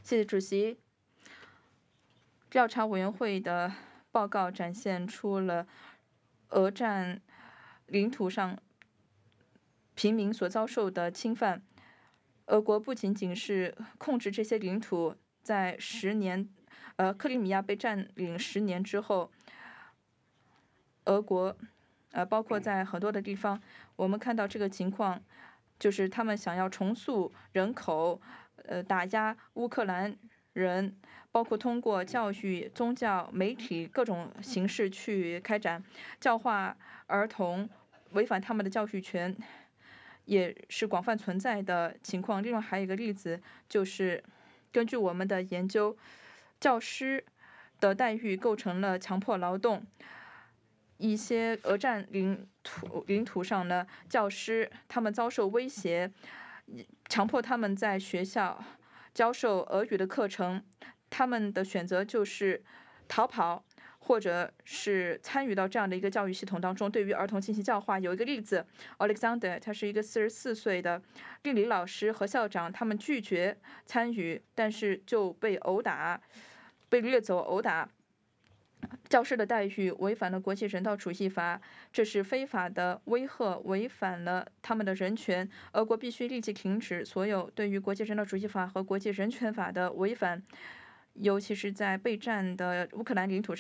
谢谢主席。调查委员会的报告展现出了俄占领土上平民所遭受的侵犯。俄国不仅仅是控制这些领土，在克里米亚被占领10年之后，俄国包括在很多的地方，我们看到这个情况，就是他们想要重塑人口，打压乌克兰人，包括通过教育、宗教、媒体各种形式去开展教化儿童，违反他们的教育权，也是广泛存在的情况。另外还有一个例子，就是根据我们的研究，教师的待遇构成了强迫劳动。一些俄占领土上的教师，他们遭受威胁，强迫他们在学校教授俄语的课程，他们的选择就是逃跑，或者是参与到这样的一个教育系统当中，对于儿童进行教化。有一个例子 ，Alexander， 他是一个44岁的地理老师和校长，他们拒绝参与，但是就被掠走殴打。教师的待遇违反了国际人道主义法，这是非法的威吓，违反了他们的人权。俄国必须立即停止所有对于国际人道主义法和国际人权法的违反，尤其是在被占的乌克兰领土上。